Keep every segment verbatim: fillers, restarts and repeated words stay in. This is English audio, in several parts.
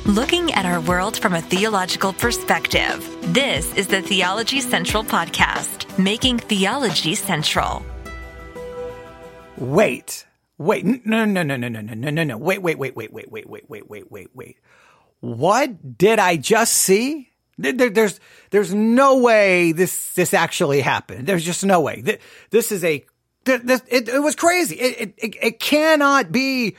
Looking at our world from a theological perspective. This is the Theology Central Podcast, making theology central. Wait, wait, no, no, no, no, no, no, no, no, no, wait, wait, wait, wait, wait, wait, wait, wait, wait, wait, wait. What did I just see? There, there's, there's no way this, this actually happened. There's just no way. This is a, this, it, it was crazy. It, it, it cannot be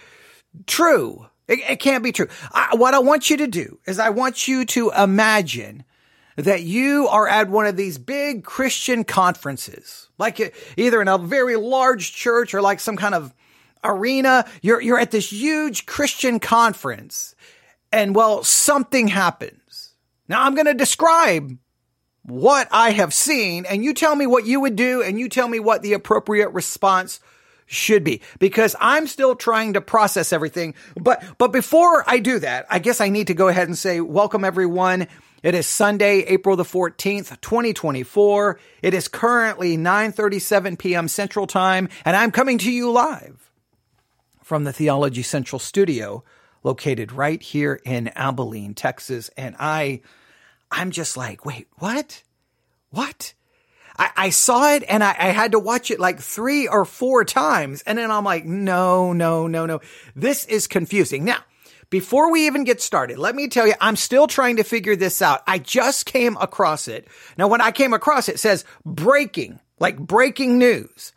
true. It, it can't be true. I, what I want you to do is I want you to imagine that you are at one of these big Christian conferences, like either in a very large church or like some kind of arena. You're, you're at this huge Christian conference and well, something happens. Now I'm going to describe what I have seen and you tell me what you would do and you tell me what the appropriate response should be, because I'm still trying to process everything. But, but before I do that, I guess I need to go ahead and say, welcome everyone. It is Sunday, April the fourteenth, twenty twenty-four. It is currently nine thirty-seven p.m. Central Time, and I'm coming to you live from the Theology Central studio located right here in Abilene, Texas. And I, I'm just like, wait, what? What? I, I saw it and I, I had to watch it like three or four times. And then I'm like, no, no, no, no. This is confusing. Now, before we even get started, let me tell you, I'm still trying to figure this out. I just came across it. Now, when I came across it, it says breaking, like breaking news.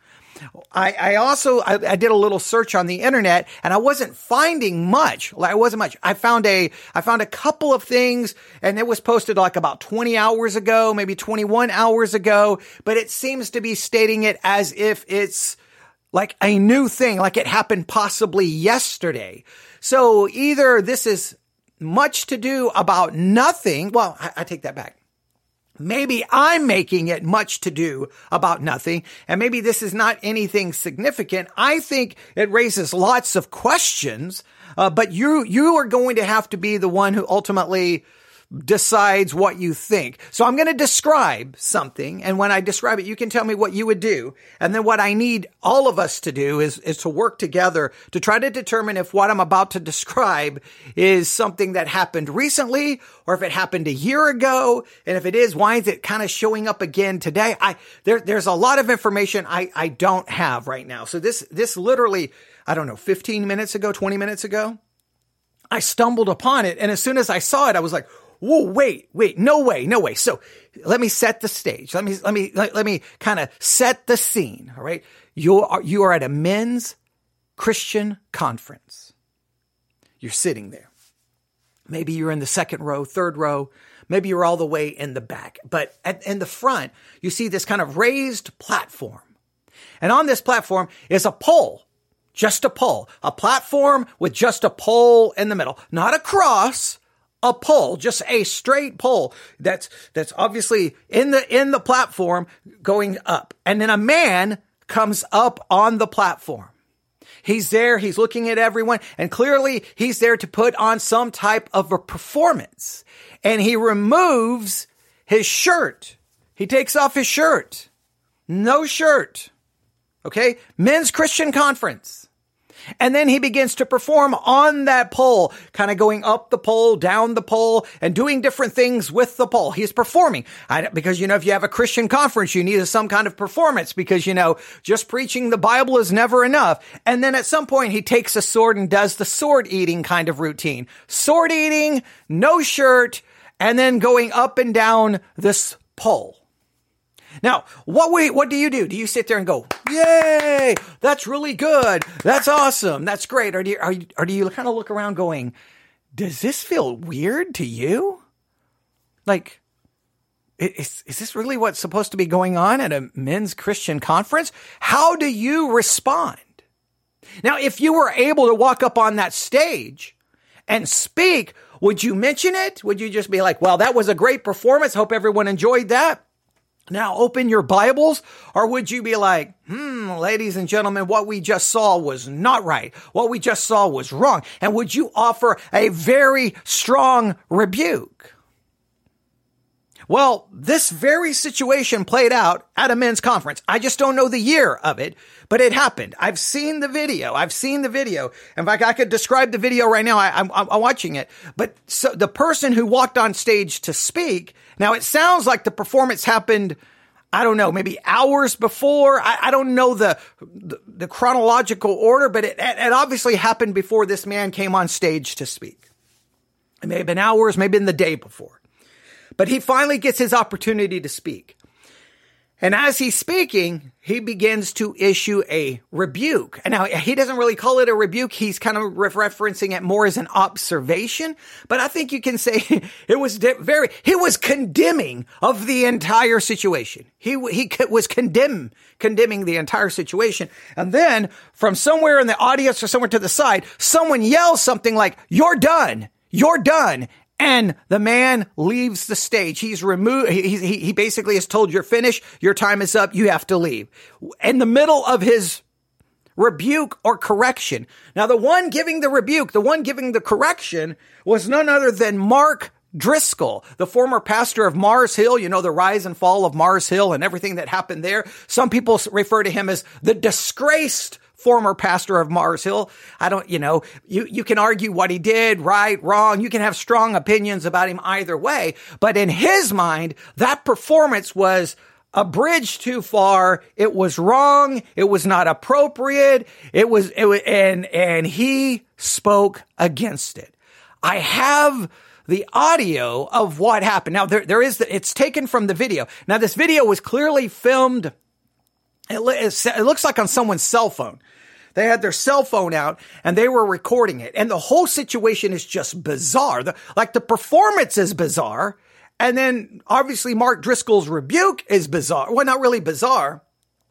I, I also, I, I did a little search on the internet and I wasn't finding much. Like, I wasn't much. I found a, I found a couple of things and it was posted like about twenty hours ago, maybe twenty-one hours ago, but it seems to be stating it as if it's like a new thing, like it happened possibly yesterday. So either this is much to do about nothing. Well, I, I take that back. Maybe I'm making it much to do about nothing, and maybe this is not anything significant. I think it raises lots of questions, uh, but you you are going to have to be the one who ultimately decides what you think. So I'm going to describe something, and when I describe it, you can tell me what you would do. And then what I need all of us to do is, is to work together to try to determine if what I'm about to describe is something that happened recently or if it happened a year ago. And if it is, why is it kind of showing up again today? I there there's a lot of information I, I don't have right now. So this this literally, I don't know, fifteen minutes ago, twenty minutes ago, I stumbled upon it. And as soon as I saw it, I was like, whoa, wait, wait, no way, no way. So let me set the stage. Let me, let me, let, let me kind of set the scene. All right. You are, you are at a men's Christian conference. You're sitting there. Maybe you're in the second row, third row. Maybe you're all the way in the back, but at, in the front, you see this kind of raised platform. And on this platform is a pole, just a pole, a platform with just a pole in the middle, not a cross. A pole, just a straight pole that's, that's obviously in the, in the platform going up. And then a man comes up on the platform. He's there. He's looking at everyone and clearly he's there to put on some type of a performance, and he removes his shirt. He takes off his shirt. No shirt. Okay. Men's Christian conference. And then he begins to perform on that pole, kind of going up the pole, down the pole, and doing different things with the pole. He's performing. I, because, you know, if you have a Christian conference, you need some kind of performance because, you know, just preaching the Bible is never enough. And then at some point, he takes a sword and does the sword eating kind of routine. Sword eating, no shirt, and then going up and down this pole. Now, what we, what do you do? Do you sit there and go, yay, that's really good. That's awesome. That's great. Or do you, are you, or do you kind of look around going, does this feel weird to you? Like, is, is this really what's supposed to be going on at a men's Christian conference? How do you respond? Now, if you were able to walk up on that stage and speak, would you mention it? Would you just be like, well, that was a great performance. Hope everyone enjoyed that. Now open your Bibles, or would you be like, hmm, ladies and gentlemen, what we just saw was not right. What we just saw was wrong. And would you offer a very strong rebuke? Well, this very situation played out at a men's conference. I just don't know the year of it, but it happened. I've seen the video. I've seen the video. In fact, I could describe the video right now. I, I'm, I'm watching it. But so the person who walked on stage to speak, now it sounds like the performance happened, I don't know, maybe hours before. I, I don't know the, the the chronological order, but it, it obviously happened before this man came on stage to speak. It may have been hours, maybe in the day before. But he finally gets his opportunity to speak. And as he's speaking, he begins to issue a rebuke. And now he doesn't really call it a rebuke. He's kind of re- referencing it more as an observation. But I think you can say it was very, he was condemning of the entire situation. He, he was condemn, condemning the entire situation. And then from somewhere in the audience or somewhere to the side, someone yells something like, "You're done. You're done." And the man leaves the stage. He's removed. He, he, he basically is told, "You're finished. Your time is up. You have to leave." In the middle of his rebuke or correction. Now, the one giving the rebuke, the one giving the correction was none other than Mark Driscoll, the former pastor of Mars Hill. You know, the rise and fall of Mars Hill and everything that happened there. Some people refer to him as the disgraced former pastor of Mars Hill. I don't, you know, you, you can argue what he did, right, wrong. You can have strong opinions about him either way. But in his mind, that performance was a bridge too far. It was wrong. It was not appropriate. It was, it was, and, and he spoke against it. I have the audio of what happened. Now there, there is the, it's taken from the video. Now this video was clearly filmed. It, it looks like on someone's cell phone. They had their cell phone out and they were recording it. And the whole situation is just bizarre. The, like the performance is bizarre. And then obviously Mark Driscoll's rebuke is bizarre. Well, not really bizarre.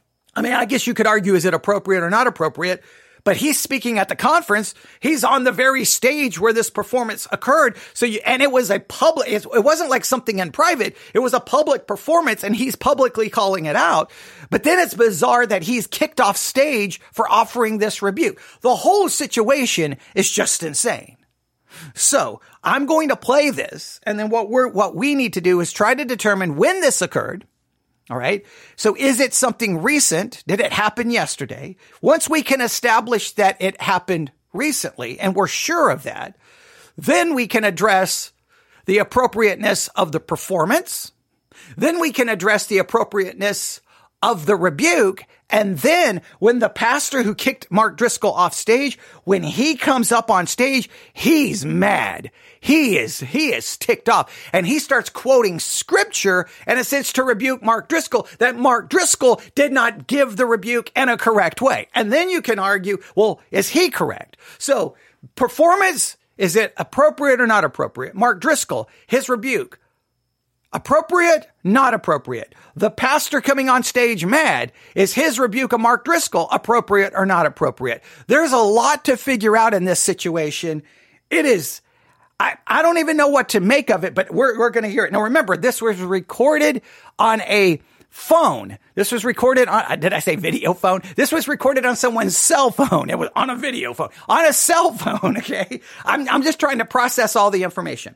I mean, I guess you could argue, is it appropriate or not appropriate? But he's speaking at the conference. He's on the very stage where this performance occurred. So, you, and it was a public, it wasn't like something in private. It was a public performance and he's publicly calling it out. But then it's bizarre that he's kicked off stage for offering this rebuke. The whole situation is just insane. So I'm going to play this. And then what we're, what we need to do is try to determine when this occurred. All right. So is it something recent? Did it happen yesterday? Once we can establish that it happened recently and we're sure of that, then we can address the appropriateness of the performance. Then we can address the appropriateness of the rebuke. And then when the pastor who kicked Mark Driscoll off stage, when he comes up on stage, he's mad. He is, he is ticked off and he starts quoting scripture in a sense to rebuke Mark Driscoll, that Mark Driscoll did not give the rebuke in a correct way. And then you can argue, well, is he correct? So performance, is it appropriate or not appropriate? Mark Driscoll, his rebuke, appropriate, not appropriate. The pastor coming on stage mad, is his rebuke of Mark Driscoll appropriate or not appropriate? There's a lot to figure out in this situation. It is, I, I don't even know what to make of it, but we're, we're going to hear it. Now remember, this was recorded on a phone. This was recorded on, did I say video phone? This was recorded on someone's cell phone. It was on a video phone, on a cell phone. Okay. I'm, I'm just trying to process all the information.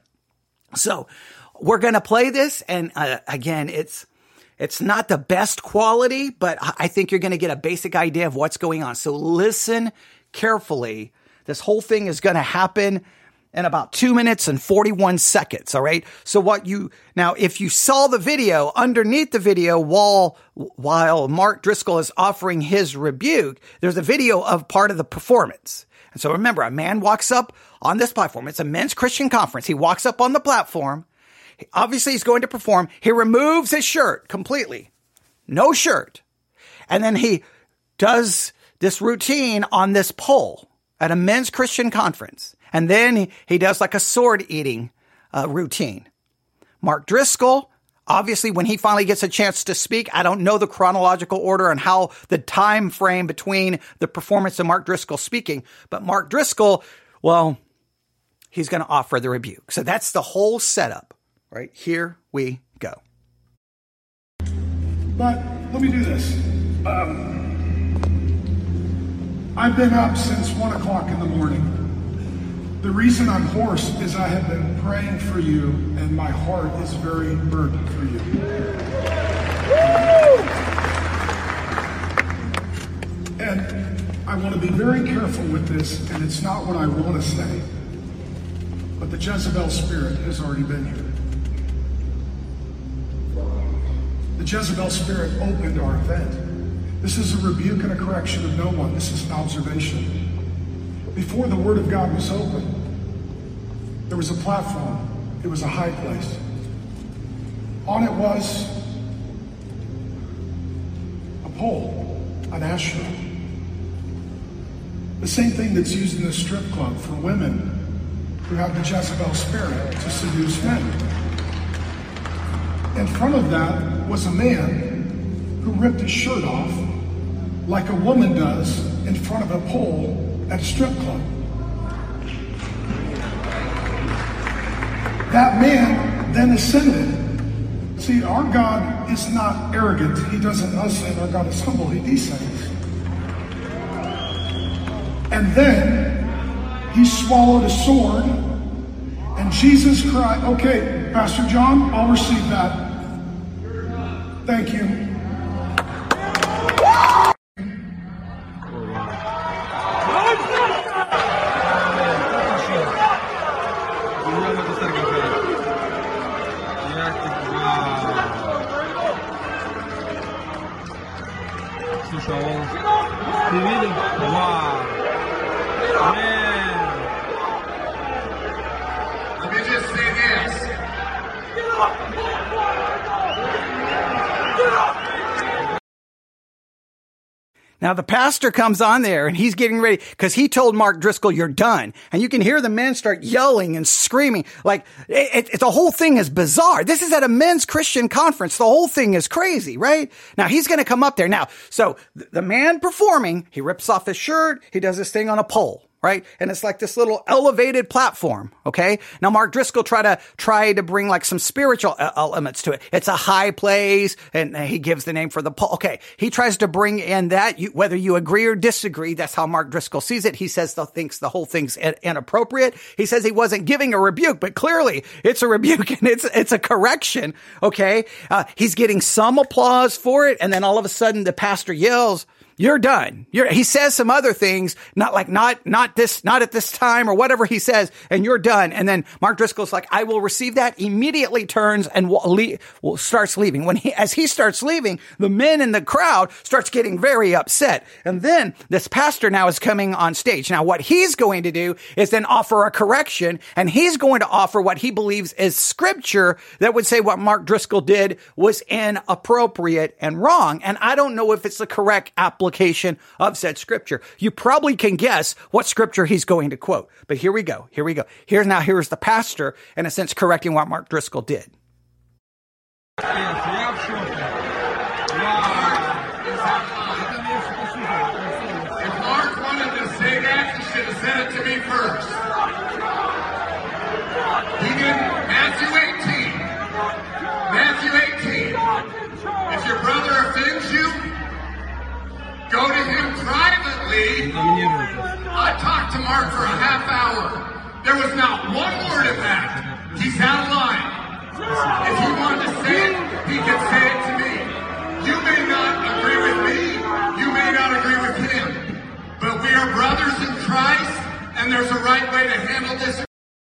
So we're going to play this. And uh, again, it's, it's not the best quality, but I think you're going to get a basic idea of what's going on. So listen carefully. This whole thing is going to happen in about two minutes and forty-one seconds. All right. So what you, now, if you saw the video, underneath the video, while, while Mark Driscoll is offering his rebuke, there's a video of part of the performance. And so remember, a man walks up on this platform. It's a men's Christian conference. He walks up on the platform. Obviously he's going to perform. He removes his shirt completely. No shirt. And then he does this routine on this pole at a men's Christian conference. And then he, he does like a sword eating uh, routine. Mark Driscoll, obviously when he finally gets a chance to speak, I don't know the chronological order and how the time frame between the performance of Mark Driscoll speaking, but Mark Driscoll, well, he's going to offer the rebuke. So that's the whole setup. Right, here we go. But let me do this. Um, I've been up since one o'clock in the morning. The reason I'm hoarse is I have been praying for you, and my heart is very burdened for you. And I want to be very careful with this, and it's not what I want to say, but the Jezebel spirit has already been here. The Jezebel spirit opened our event. This is a rebuke and a correction of no one. This is an observation. Before the Word of God was open, there was a platform. It was a high place. On it was a pole, an asherah. The same thing that's used in the strip club for women who have the Jezebel spirit to seduce men. In front of that was a man who ripped his shirt off like a woman does in front of a pole at a strip club. That man then ascended. See, our God is not arrogant. He doesn't ascend. Our God is humble. He descends. And then he swallowed a sword, and Jesus cried, okay, Pastor John, I'll receive that. Thank you. Let me just say this. Now the pastor comes on there and he's getting ready because he told Mark Driscoll, you're done. And you can hear the men start yelling and screaming. Like it, it, the whole thing is bizarre. This is at a men's Christian conference. The whole thing is crazy, right? Now he's going to come up there. Now, so the man performing, he rips off his shirt. He does this thing on a pole. Right? And it's like this little elevated platform. Okay. Now, Mark Driscoll try to try to bring like some spiritual elements to it. It's a high place, and he gives the name for the pole. Okay. He tries to bring in that, you, whether you agree or disagree. That's how Mark Driscoll sees it. He says the thinks the whole thing's inappropriate. He says he wasn't giving a rebuke, but clearly it's a rebuke and it's it's a correction. Okay. Uh, he's getting some applause for it, and then all of a sudden the pastor yells, you're done. You're, he says some other things, not like, not, not this, not at this time or whatever he says, and you're done. And then Mark Driscoll's like, I will receive that, immediately turns and will leave, will, starts leaving. When he, as he starts leaving, the men in the crowd starts getting very upset. And then this pastor now is coming on stage. Now what he's going to do is then offer a correction, and he's going to offer what he believes is scripture that would say what Mark Driscoll did was inappropriate and wrong. And I don't know if it's the correct application application of said scripture. You probably can guess what scripture he's going to quote. But here we go. Here we go. Here's now, here's the pastor, in a sense, correcting what Mark Driscoll did. If Mark wanted to say that, he should have said it to me first. He didn't. Matthew eighteen. Matthew eighteen. If your brother offends you, go to him privately. I talked to Mark for a half hour. There was not one word of that. He's out of line. If he wanted to say it, he could say it to me. You may not agree with me. You may not agree with him. But we are brothers in Christ, and there's a right way to handle this.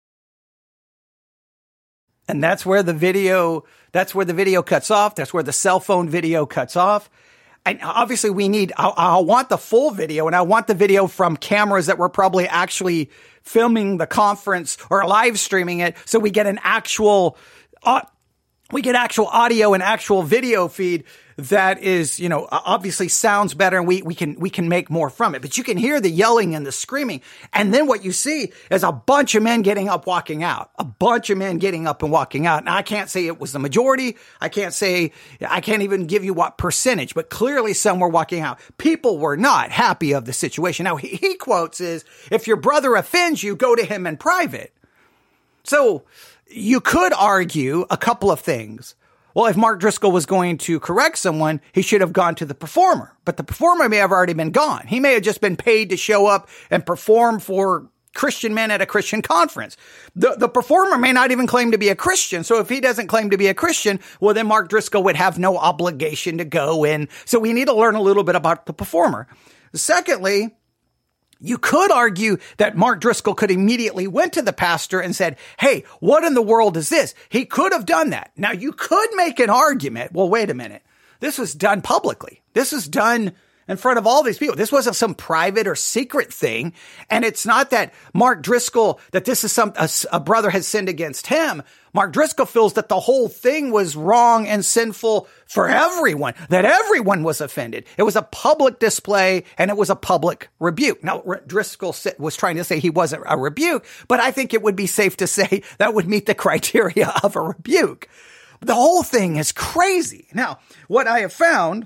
And that's where the video, that's where the video cuts off. That's where the cell phone video cuts off. And obviously we need, I, I want the full video, and I want the video from cameras that were probably actually filming the conference or live streaming it. So we get an actual, uh, we get actual audio and actual video feed that is, you know, obviously sounds better, and we, we can, we can make more from it. But you can hear the yelling and the screaming. And then what you see is a bunch of men getting up, walking out, a bunch of men getting up and walking out. Now I can't say it was the majority. I can't say, I can't even give you what percentage, but clearly some were walking out. People were not happy of the situation. Now he, he quotes is, if your brother offends you, go to him in private. So you could argue a couple of things. Well, if Mark Driscoll was going to correct someone, he should have gone to the performer. But the performer may have already been gone. He may have just been paid to show up and perform for Christian men at a Christian conference. The, the performer may not even claim to be a Christian. So if he doesn't claim to be a Christian, well, then Mark Driscoll would have no obligation to go in. So we need to learn a little bit about the performer. Secondly, you could argue that Mark Driscoll could immediately went to the pastor and said, hey, what in the world is this? He could have done that. Now you could make an argument. Well, wait a minute. This was done publicly. This was done in front of all these people. This wasn't some private or secret thing. And it's not that Mark Driscoll, that this is some, a, a brother has sinned against him. Mark Driscoll feels that the whole thing was wrong and sinful for everyone, that everyone was offended. It was a public display and it was a public rebuke. Now, Driscoll was trying to say he wasn't a rebuke, but I think it would be safe to say that would meet the criteria of a rebuke. The whole thing is crazy. Now, what I have found,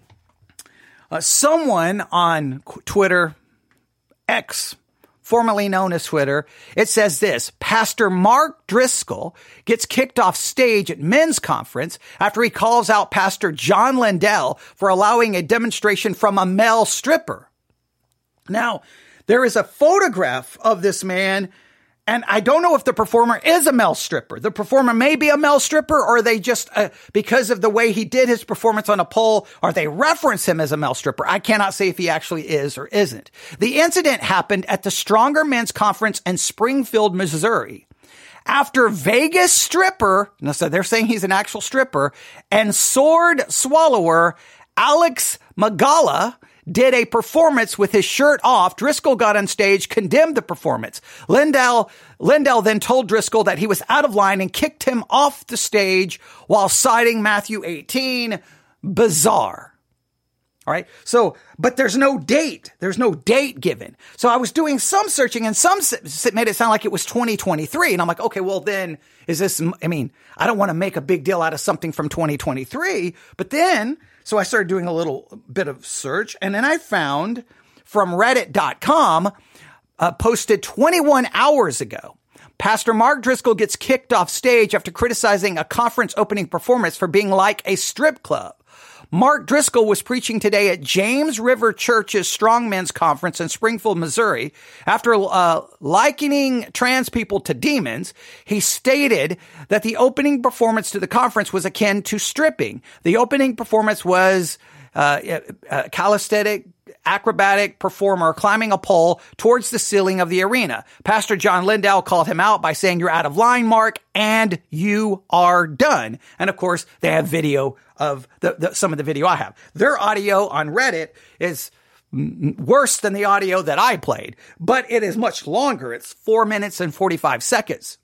Uh, someone on Twitter, X, formerly known as Twitter, it says this: Pastor Mark Driscoll gets kicked off stage at men's conference after he calls out Pastor John Lindell for allowing a demonstration from a male stripper. Now, there is a photograph of this man, and I don't know if the performer is a male stripper. The performer may be a male stripper, or they just, uh, because of the way he did his performance on a pole, or they reference him as a male stripper. I cannot say if he actually is or isn't. The incident happened at the Stronger Men's Conference in Springfield, Missouri. After Vegas stripper, so they're saying he's an actual stripper, and sword swallower Alex Magala did a performance with his shirt off, Driscoll got on stage, condemned the performance. Lindell, Lindell then told Driscoll that he was out of line and kicked him off the stage while citing Matthew eighteen. Bizarre. All right. So, but there's no date. There's no date given. So I was doing some searching and some made it sound like it was twenty twenty-three. And I'm like, okay, well then is this, I mean, I don't want to make a big deal out of something from twenty twenty-three, but then, so I started doing a little bit of search, and then I found from reddit dot com, uh, posted twenty-one hours ago, Pastor Mark Driscoll gets kicked off stage after criticizing a conference opening performance for being like a strip club. Mark Driscoll was preaching today at James River Church's Strong Men's Conference in Springfield, Missouri. After uh, likening trans people to demons, he stated that the opening performance to the conference was akin to stripping. The opening performance was uh, a calisthenic, acrobatic performer climbing a pole towards the ceiling of the arena. Pastor John Lindell called him out by saying, "You're out of line, Mark, and you are done." And of course, they have video of the, the, some of the video I have. Their audio on Reddit is m- worse than the audio that I played, but it is much longer. It's four minutes and forty-five seconds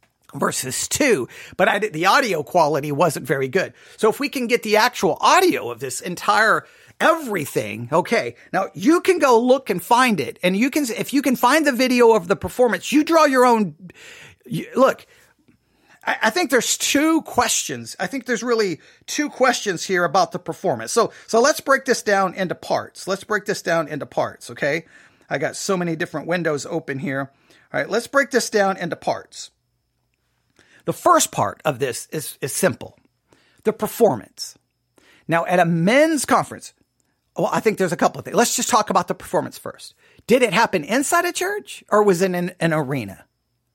versus two, but I did, the audio quality wasn't very good. So if we can get the actual audio of this entire everything, okay, now you can go look and find it, and you can, if you can find the video of the performance, you draw your own, you, look, I think there's two questions. I think there's really two questions here about the performance. So, so let's break this down into parts. Let's break this down into parts. Okay. I got so many different windows open here. All right. Let's break this down into parts. The first part of this is, is simple. The performance. Now at a men's conference, well, I think there's a couple of things. Let's just talk about the performance first. Did it happen inside a church, or was it in an arena?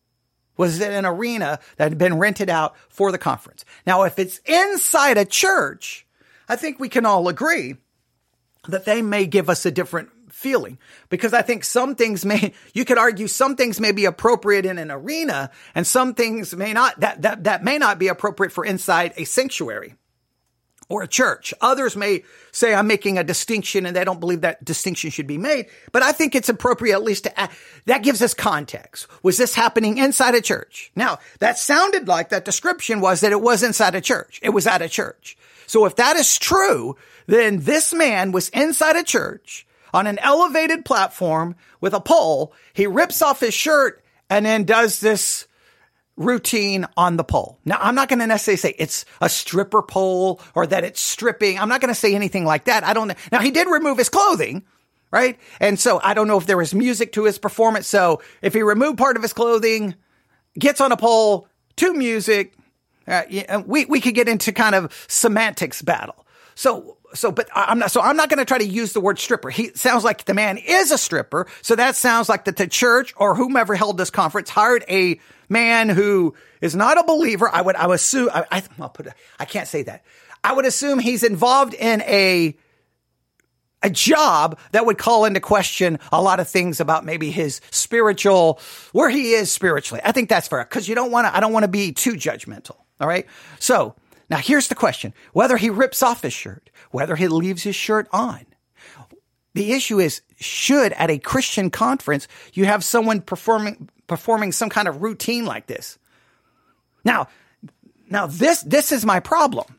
Was it an arena that had been rented out for the conference? Now, if it's inside a church, I think we can all agree that they may give us a different feeling, because I think some things may, you could argue some things may be appropriate in an arena, and some things may not, that, that, that may not be appropriate for inside a sanctuary or a church. Others may say I'm making a distinction and they don't believe that distinction should be made, but I think it's appropriate at least to, that gives us context. Was this happening inside a church? Now, that sounded like that description was that it was inside a church. It was at a church. So if that is true, then this man was inside a church on an elevated platform with a pole. He rips off his shirt and then does this routine on the pole. Now, I'm not going to necessarily say it's a stripper pole or that it's stripping. I'm not going to say anything like that. I don't know. Now, he did remove his clothing, right? And so I don't know if there was music to his performance. So if he removed part of his clothing, gets on a pole to music, uh, we, we could get into kind of semantics battle. so, so, but I'm not, so I'm not going to try to use the word stripper. He sounds like the man is a stripper. So that sounds like that the church or whomever held this conference hired a man who is not a believer. I would, I would assume, I, I, I'll put, I can't say that. I would assume he's involved in a, a job that would call into question a lot of things about maybe his spiritual, where he is spiritually. I think that's fair because you don't want to, I don't want to be too judgmental. All right. So now here's the question, whether he rips off his shirt, whether he leaves his shirt on. The issue is, should at a Christian conference, you have someone performing, performing some kind of routine like this? Now, now this, this is my problem.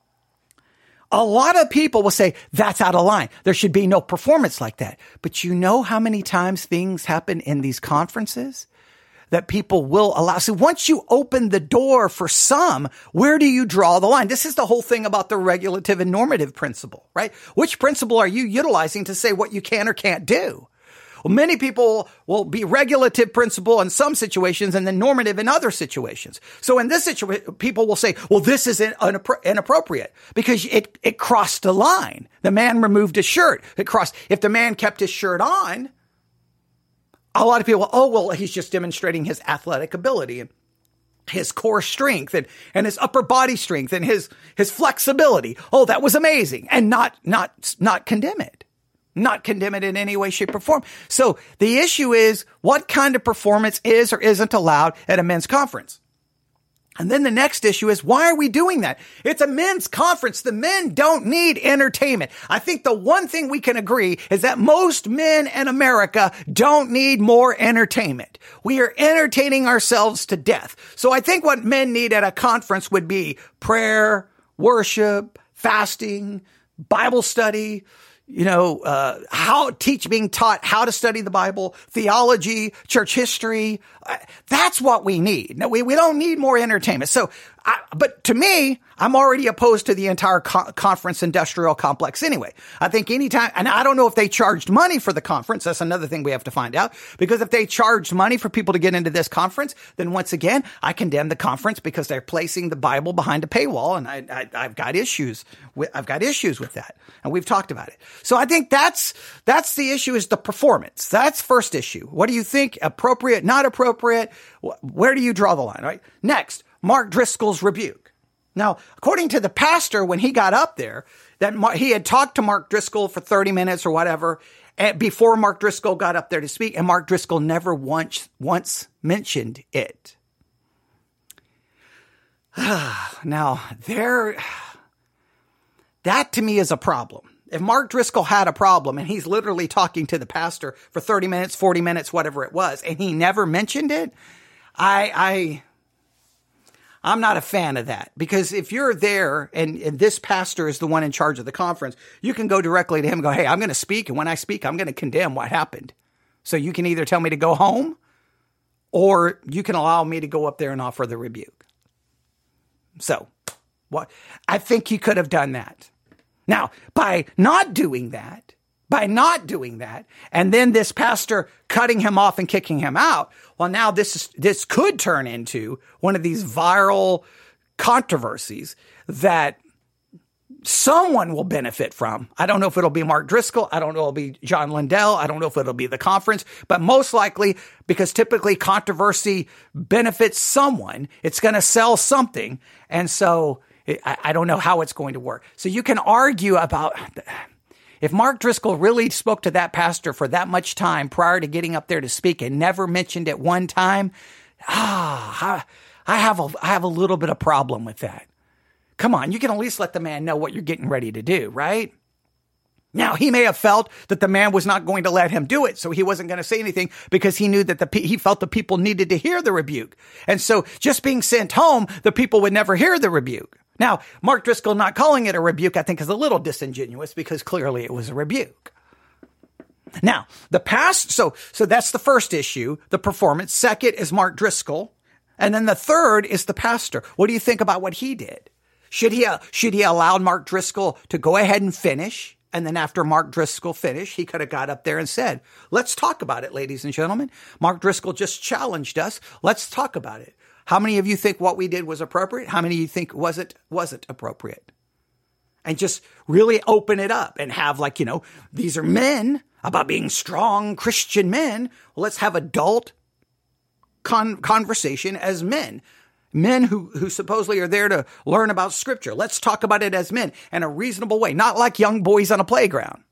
A lot of people will say, that's out of line. There should be no performance like that. But you know how many times things happen in these conferences that people will allow? So once you open the door for some, where do you draw the line? This is the whole thing about the regulative and normative principle, right? Which principle are you utilizing to say what you can or can't do? Well, many people will be regulative principle in some situations and then normative in other situations. So in this situation, people will say, well, this is inappropriate because it, it crossed a line. The man removed his shirt. It crossed. If the man kept his shirt on, a lot of people, oh, well, he's just demonstrating his athletic ability and his core strength and, and his upper body strength and his, his flexibility. Oh, that was amazing. And not, not, not condemn it. Not condemn it in any way, shape, or form. So the issue is, what kind of performance is or isn't allowed at a men's conference? And then the next issue is, why are we doing that? It's a men's conference. The men don't need entertainment. I think the one thing we can agree is that most men in America don't need more entertainment. We are entertaining ourselves to death. So I think what men need at a conference would be prayer, worship, fasting, Bible study, you know, uh, how teach being taught how to study the Bible, theology, church history. Uh, that's what we need. No, we, we don't need more entertainment. So, I, but to me, I'm already opposed to the entire co- conference industrial complex anyway. I think anytime, and I don't know if they charged money for the conference. That's another thing we have to find out, because if they charged money for people to get into this conference, then once again, I condemn the conference because they're placing the Bible behind a paywall. And I, I, I've got issues with, I've got issues with that. And we've talked about it. So I think that's, that's the issue, is the performance. That's first issue. What do you think? Appropriate, not appropriate? Where do you draw the line, right? Next, Mark Driscoll's rebuke. Now, according to the pastor, when he got up there, that Mar- he had talked to Mark Driscoll for thirty minutes or whatever, and before Mark Driscoll got up there to speak, and Mark Driscoll never once, once mentioned it. Now, there, that to me is a problem. If Mark Driscoll had a problem and he's literally talking to the pastor for thirty minutes, forty minutes, whatever it was, and he never mentioned it, I, I, I'm not a fan of that, because if you're there and, and this pastor is the one in charge of the conference, you can go directly to him and go, hey, I'm going to speak. And when I speak, I'm going to condemn what happened. So you can either tell me to go home or you can allow me to go up there and offer the rebuke. So what I think he could have done that. Now, by not doing that, by not doing that, and then this pastor cutting him off and kicking him out, well, now this is, this could turn into one of these viral controversies that someone will benefit from. I don't know if it'll be Mark Driscoll. I don't know if it'll be John Lindell. I don't know if it'll be the conference, but most likely, because typically controversy benefits someone, it's going to sell something. And so I, I don't know how it's going to work. So you can argue about, if Mark Driscoll really spoke to that pastor for that much time prior to getting up there to speak and never mentioned it one time, ah, I have a, I have a little bit of problem with that. Come on, you can at least let the man know what you're getting ready to do, right? Now, he may have felt that the man was not going to let him do it, so he wasn't going to say anything because he knew that the he felt the people needed to hear the rebuke. And so just being sent home, the people would never hear the rebuke. Now, Mark Driscoll not calling it a rebuke, I think, is a little disingenuous because clearly it was a rebuke. Now, the past, so so that's the first issue, the performance. Second is Mark Driscoll. And then the third is the pastor. What do you think about what he did? Should he, uh, should he allow Mark Driscoll to go ahead and finish? And then after Mark Driscoll finished, he could have got up there and said, let's talk about it, ladies and gentlemen. Mark Driscoll just challenged us. Let's talk about it. How many of you think what we did was appropriate? How many of you think wasn't, wasn't appropriate? and just really open it up and have like, you know, these are men about being strong Christian men. Well, let's have adult con- conversation as men. Men who, who supposedly are there to learn about scripture. Let's talk about it as men in a reasonable way, not like young boys on a playground.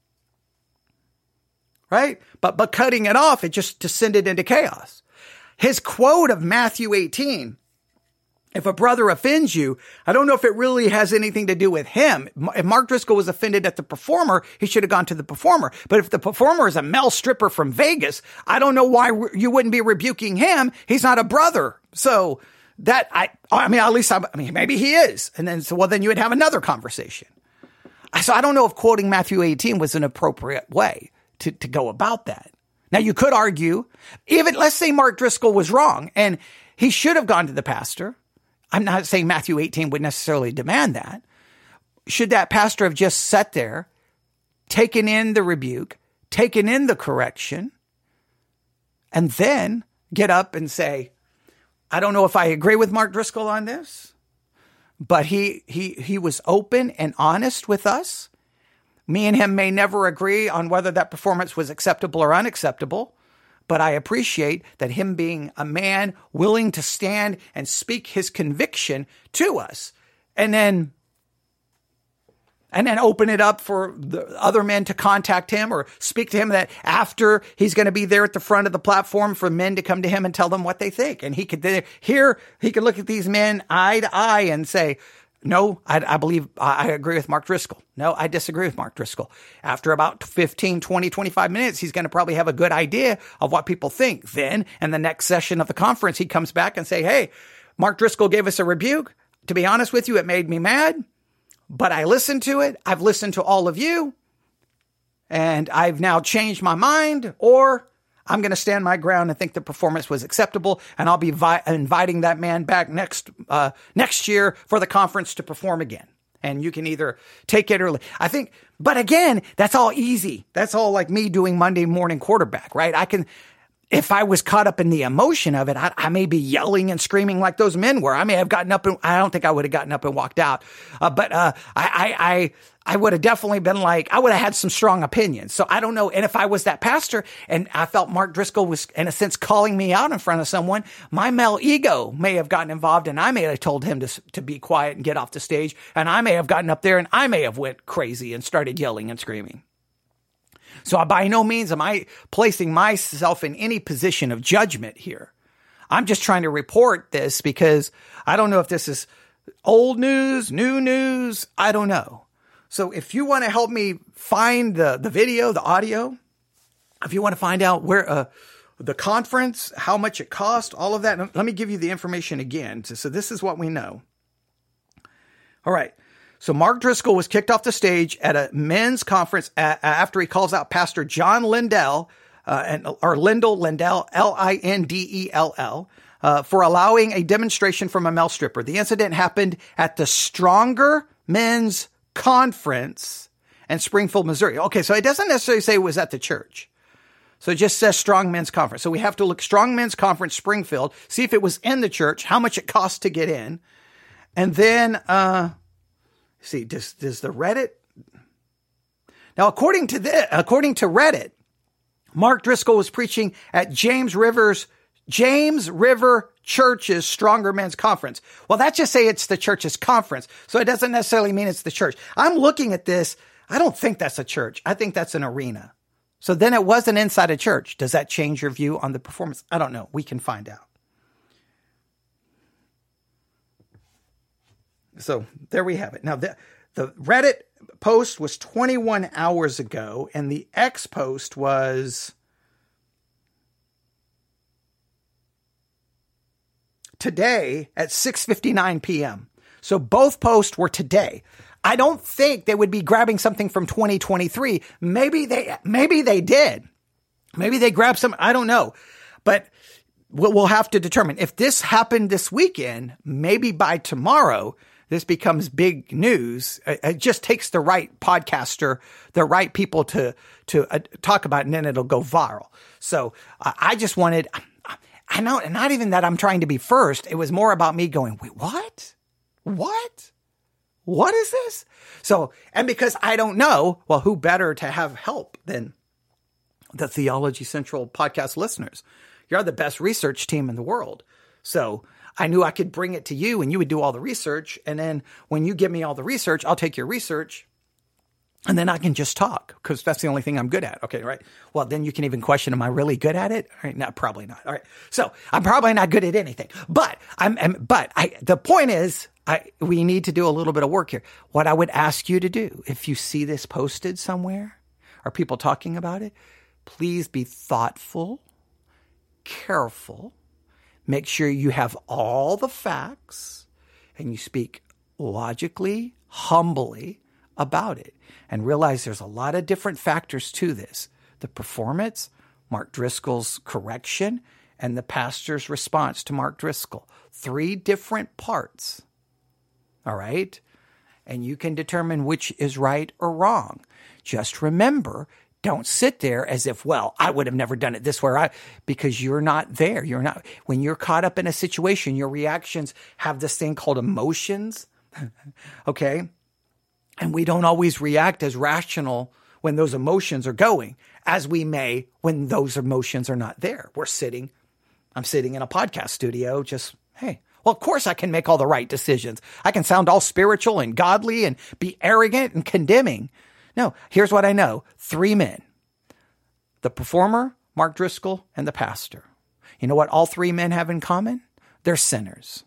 Right? But, but cutting it off, it just descended into chaos. His quote of Matthew eighteen, if a brother offends you, I don't know if it really has anything to do with him. If Mark Driscoll was offended at the performer, he should have gone to the performer. But if the performer is a male stripper from Vegas, I don't know why you wouldn't be rebuking him. He's not a brother. So that, I, I mean, at least, I, I mean, maybe he is. And then, so, well, then you would have another conversation. So I don't know if quoting Matthew eighteen was an appropriate way to, to go about that. Now, you could argue, even, let's say Mark Driscoll was wrong and he should have gone to the pastor. I'm not saying Matthew eighteen would necessarily demand that. Should that pastor have just sat there, taken in the rebuke, taken in the correction, and then get up and say, I don't know if I agree with Mark Driscoll on this, but he he he was open and honest with us. Me and him may never agree on whether that performance was acceptable or unacceptable, but I appreciate that him being a man willing to stand and speak his conviction to us, and then and then open it up for the other men to contact him or speak to him, that after he's going to be there at the front of the platform for men to come to him and tell them what they think. And he could here, he could look at these men eye to eye and say, no, I, I believe I agree with Mark Driscoll. No, I disagree with Mark Driscoll. After about fifteen, twenty, twenty-five minutes, he's going to probably have a good idea of what people think. Then in the next session of the conference, he comes back and say, hey, Mark Driscoll gave us a rebuke. To be honest with you, it made me mad, but I listened to it. I've listened to all of you, and I've now changed my mind, or I'm going to stand my ground and think the performance was acceptable, and I'll be vi- inviting that man back next uh, next year for the conference to perform again. And you can either take it or leave. I think, but again, that's all easy. That's all like me doing Monday morning quarterback, right? I can, if I was caught up in the emotion of it, I, I may be yelling and screaming like those men were. I may have gotten up and I don't think I would have gotten up and walked out. Uh, but uh, I, I, I, I would have definitely been like, I would have had some strong opinions. So I don't know. And if I was that pastor and I felt Mark Driscoll was, in a sense, calling me out in front of someone, my male ego may have gotten involved, and I may have told him to, to be quiet and get off the stage. And I may have gotten up there and I may have went crazy and started yelling and screaming. So by no means am I placing myself in any position of judgment here. I'm just trying to report this because I don't know if this is old news, new news. I don't know. So if you want to help me find the, the video, the audio, if you want to find out where uh, the conference, how much it cost, all of that, let me give you the information again. So, so this is what we know. All right. So Mark Driscoll was kicked off the stage at a men's conference a- after he calls out Pastor John Lindell, uh, and or Lindell, Lindell, L I N D E L L, uh, for allowing a demonstration from a male stripper. The incident happened at the Stronger Men's Conference in Springfield, Missouri. Okay, so it doesn't necessarily say it was at the church. So it just says Strong Men's Conference. So we have to look Strong Men's Conference, Springfield, see if it was in the church, how much it cost to get in. And then, uh, see, does, does the Reddit? Now, according to the, according to Reddit, Mark Driscoll was preaching at James Rivers, James River Church's Stronger Men's Conference. Well, that just say it's the church's conference. So it doesn't necessarily mean it's the church. I'm looking at this. I don't think that's a church. I think that's an arena. So then it wasn't inside a church. Does that change your view on the performance? I don't know. We can find out. So there we have it. Now, the, the Reddit post was twenty-one hours ago, and the X post was today at six fifty-nine p.m. So both posts were today. I don't think they would be grabbing something from twenty twenty-three. Maybe they, maybe they did. Maybe they grabbed some. I don't know. But we'll have to determine if this happened this weekend. Maybe by tomorrow, this becomes big news. It just takes the right podcaster, the right people to to uh, talk about it, and then it'll go viral. So uh, I just wanted, I know, not even that I'm trying to be first. It was more about me going, wait, what? What? what is this? So, and because I don't know, well, who better to have help than the Theology Central podcast listeners? You're the best research team in the world. So I knew I could bring it to you and you would do all the research. And then when you give me all the research, I'll take your research and then I can just talk because that's the only thing I'm good at. Okay, right. Well, then you can even question, am I really good at it? All right, no, probably not. All right. So I'm probably not good at anything, but I'm, I'm but I, the point is, I, we need to do a little bit of work here. What I would ask you to do, if you see this posted somewhere or people talking about it, please be thoughtful, careful, make sure you have all the facts and you speak logically, humbly about it. And realize there's a lot of different factors to this. The performance, Mark Driscoll's correction, and the pastor's response to Mark Driscoll. Three different parts. All right? And you can determine which is right or wrong. Just remember, don't sit there as if, well, I would have never done it this way, I, because you're not there. You're not. When you're caught up in a situation, your reactions have this thing called emotions. Okay? And we don't always react as rational when those emotions are going as we may when those emotions are not there. We're sitting, I'm sitting in a podcast studio just, hey, well, of course I can make all the right decisions. I can sound all spiritual and godly and be arrogant and condemning. No, here's what I know. Three men, the performer, Mark Driscoll, and the pastor. You know what all three men have in common? They're sinners.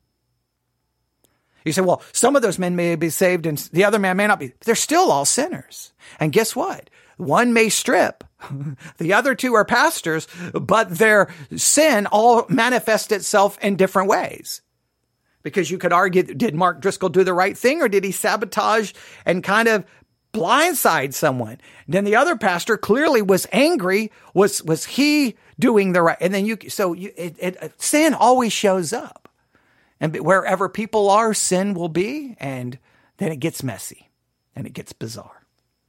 You say, well, some of those men may be saved and the other man may not be. They're still all sinners. And guess what? One may strip. The other two are pastors, but their sin all manifests itself in different ways. Because you could argue, did Mark Driscoll do the right thing or did he sabotage and kind of blindside someone? And then the other pastor clearly was angry. Was, was he doing the right? And then you, so you, it, it, sin always shows up. And wherever people are, sin will be, and then it gets messy and it gets bizarre.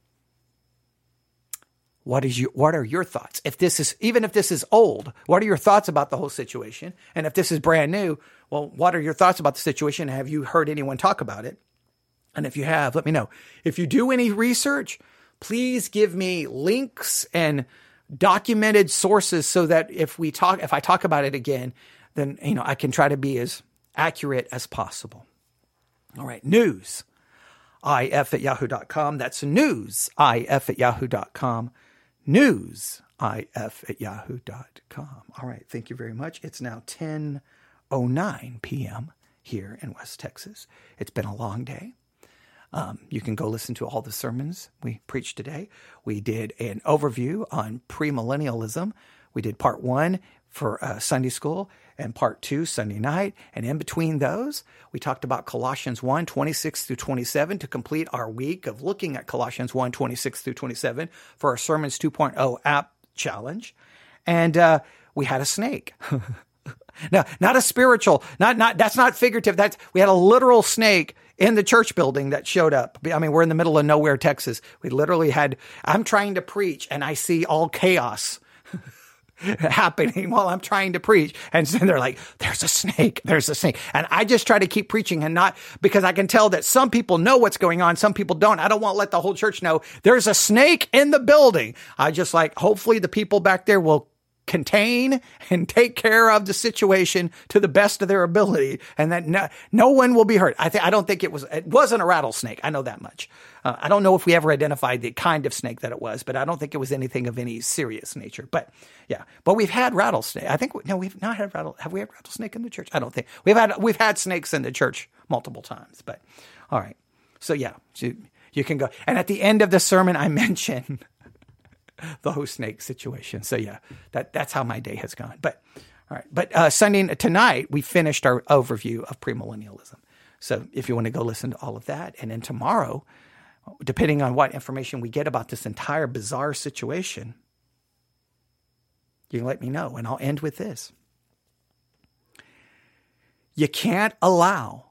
What is your, what are your thoughts? If this is, even if this is old, what are your thoughts about the whole situation? And if this is brand new, well, what are your thoughts about the situation? Have you heard anyone talk about it? And if you have, let me know. If you do any research, please give me links and documented sources so that if we talk, if I talk about it again, then, you know, I can try to be as accurate as possible. All right. News. I F at yahoo dot com. That's news. I F at yahoo dot com. News. I F at yahoo dot com. All right. Thank you very much. It's now ten oh nine p.m. here in West Texas. It's been a long day. Um, you can go listen to all the sermons we preached today. We did an overview on premillennialism. We did part one for uh, Sunday school and part two Sunday night. And in between those, we talked about Colossians one, twenty-six through twenty-seven to complete our week of looking at Colossians one, twenty-six through twenty-seven for our Sermons two point oh app challenge. And uh, we had a snake. No, not a spiritual, not, not, that's not figurative. That's, we had a literal snake in the church building that showed up. I mean, we're in the middle of nowhere, Texas. We literally had, I'm trying to preach and I see all chaos happening while I'm trying to preach. And so they're like, there's a snake, there's a snake. And I just try to keep preaching and not, because I can tell that some people know what's going on. Some people don't. I don't want to let the whole church know there's a snake in the building. I just like, hopefully the people back there will contain and take care of the situation to the best of their ability, and that no, no one will be hurt. I think I don't think it was it wasn't a rattlesnake. I know that much. Uh, I don't know if we ever identified the kind of snake that it was, but I don't think it was anything of any serious nature. But yeah, but we've had rattlesnake. I think no, we've not had rattle. Have we had rattlesnake in the church? I don't think we've had we've had snakes in the church multiple times. But all right, so yeah, you, you can go. And at the end of the sermon, I mention the host snake situation. So yeah, that, that's how my day has gone. But all right. But uh, Sunday tonight, we finished our overview of premillennialism. So if you want to go listen to all of that, and then tomorrow, depending on what information we get about this entire bizarre situation, you can let me know. And I'll end with this. You can't allow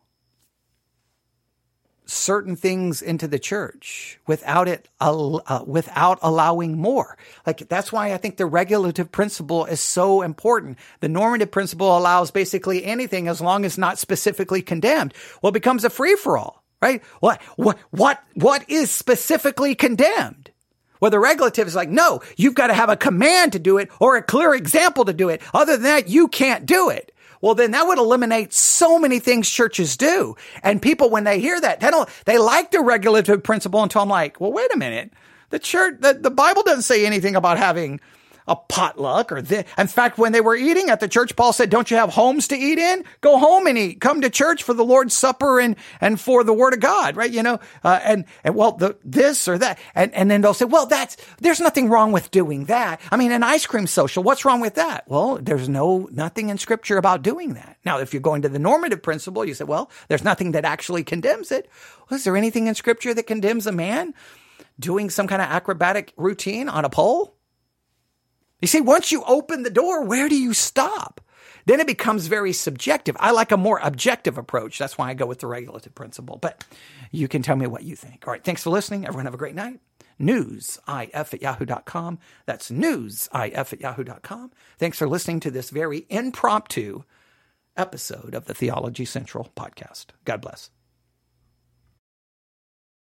certain things into the church without it, uh, without allowing more. Like, that's why I think the regulative principle is so important. The normative principle allows basically anything as long as not specifically condemned. Well, it becomes a free-for-all. right? What, what, what, what is specifically condemned? Well, the regulative is like, no, you've got to have a command to do it or a clear example to do it. Other than that, you can't do it. Well, then that would eliminate so many things churches do. And people, when they hear that, they don't, they like the regulative principle until I'm like, well, wait a minute. The church, the, the Bible doesn't say anything about having a potluck or this. In fact, when they were eating at the church, Paul said, don't you have homes to eat in? Go home and eat. Come to church for the Lord's Supper and, and for the Word of God, right? You know, uh, and, and well, the, this or that. And, and then they'll say, well, that's, there's nothing wrong with doing that. I mean, an ice cream social, what's wrong with that? Well, there's no, nothing in Scripture about doing that. Now, if you're going to the normative principle, you say, well, there's nothing that actually condemns it. Well, is there anything in Scripture that condemns a man doing some kind of acrobatic routine on a pole? You see, once you open the door, where do you stop? Then it becomes very subjective. I like a more objective approach. That's why I go with the regulative principle. But you can tell me what you think. All right, thanks for listening. Everyone have a great night. newsif at yahoo dot com. That's newsif at yahoo dot com. Thanks for listening to this very impromptu episode of the Theology Central podcast. God bless.